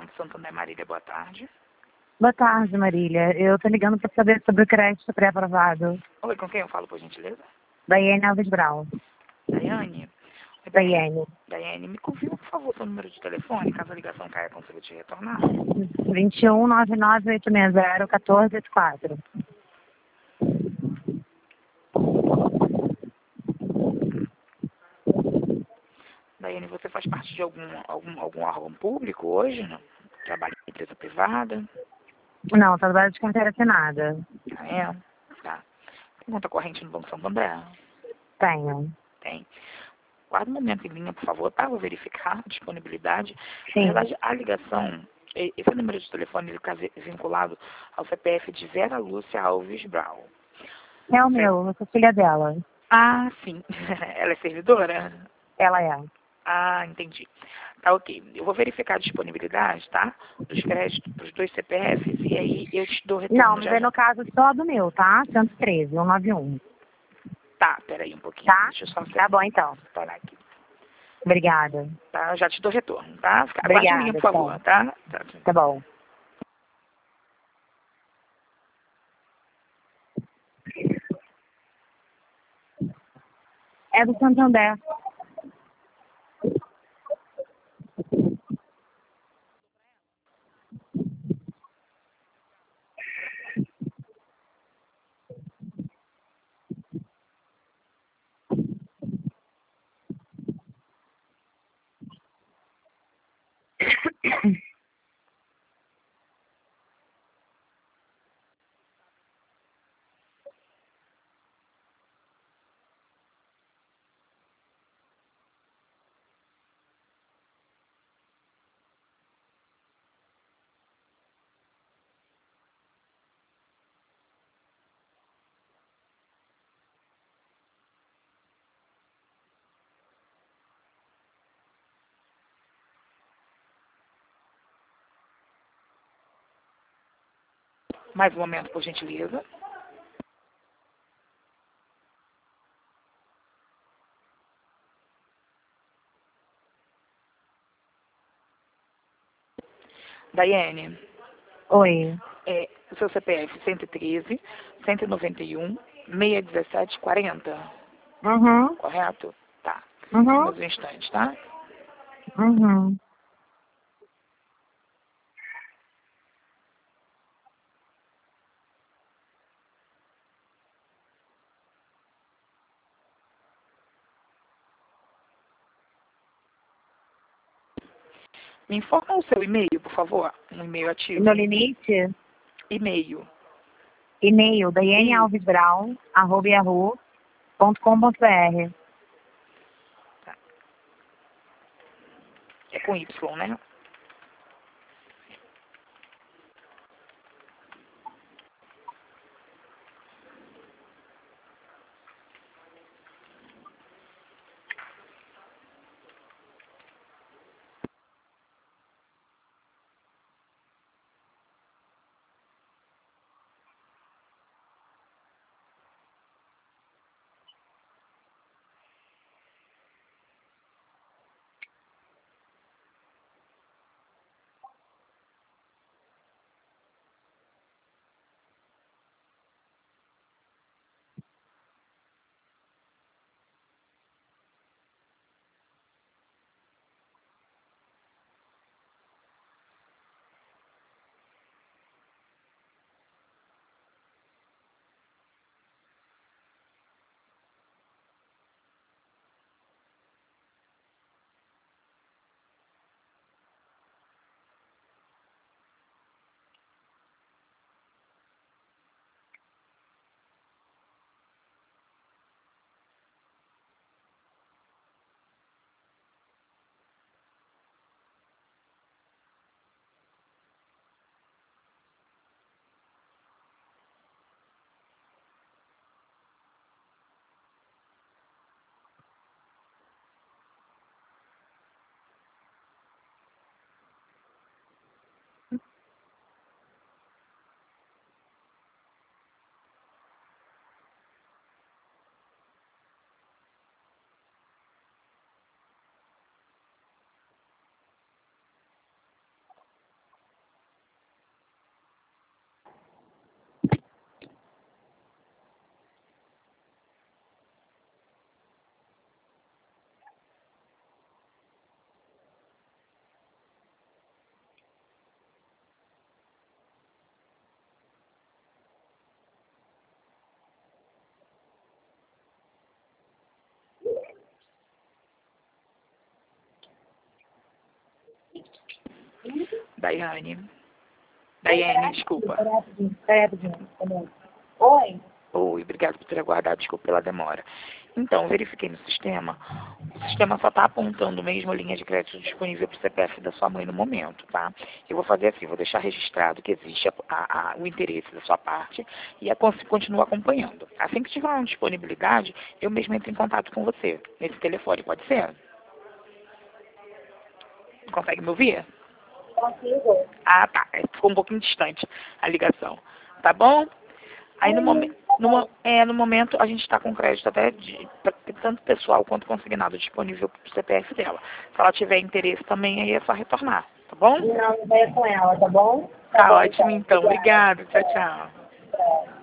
Banco Santander, Marília, boa tarde. Boa tarde, Marília. Eu tô ligando para saber sobre o crédito pré-aprovado. Oi, com quem eu falo, por gentileza? Daiane Alves Brown. Daiane? Oi, Daiane. Daiane, me confirma, por favor, seu número de telefone, caso a ligação caia, consigo te retornar. 21 99860 1484. Daiane, você faz parte de algum órgão público hoje, não? Trabalha em empresa privada? Não, trabalho de carteira assinada. Ah, é? Tá. Tem conta corrente no Banco Santander? Tenho. Tem. Guarda um momento em linha, por favor, para eu verificar a disponibilidade. Na Sim. verdade, a ligação, esse número de telefone, ele está vinculado ao CPF de Vera Lúcia Alves Brown. É o meu, eu sou filha dela. Ah, sim. Ela é servidora? Ela é. Ah, entendi. Tá, ok. Eu vou verificar a disponibilidade, tá? Dos créditos para os dois CPFs e aí eu te dou Não, retorno mas já é já. no caso só do meu, tá? 113, 191. Tá, peraí um pouquinho. Tá? Deixa eu só Tá bom, então. parar aqui. Obrigada. Tá, eu já te dou retorno, tá? Aguarde em linha, Obrigada, por favor, tá? Tá. Tá bom. É do Santander. Mais um momento, por gentileza. Daiane, Oi. o seu CPF 113, 191, 617, 40. Uhum. Correto? Tá. Só Uhum. mais um instante, tá? Uhum. Me informa o seu e-mail, por favor. Um e-mail E meu ativo. limite? E-mail. E-mail, E, daianealvesbrown@yahoo.com.br. é com Y, né? Daiane. Daiane, desculpa. Oi? Oi, obrigado por ter aguardado, desculpa pela demora. Então, verifiquei no sistema, o sistema só está apontando mesmo a linha de crédito disponível para o CPF da sua mãe no momento, tá? Eu vou fazer assim, vou deixar registrado que existe o interesse da sua parte e continuo acompanhando. Assim que tiver uma disponibilidade, eu mesmo entro em contato com você, nesse telefone, pode ser? Consegue me ouvir? Consigo. Ah, tá. Ficou um pouquinho distante a ligação. Tá bom? Aí no momento a gente está com crédito até tanto pessoal quanto consignado disponível para o CPF dela. Se ela tiver interesse também, aí é só retornar, tá bom? Não, vai com ela, tá bom? Tá bom, ótimo então. Obrigada. Tchau, tchau. Tchau.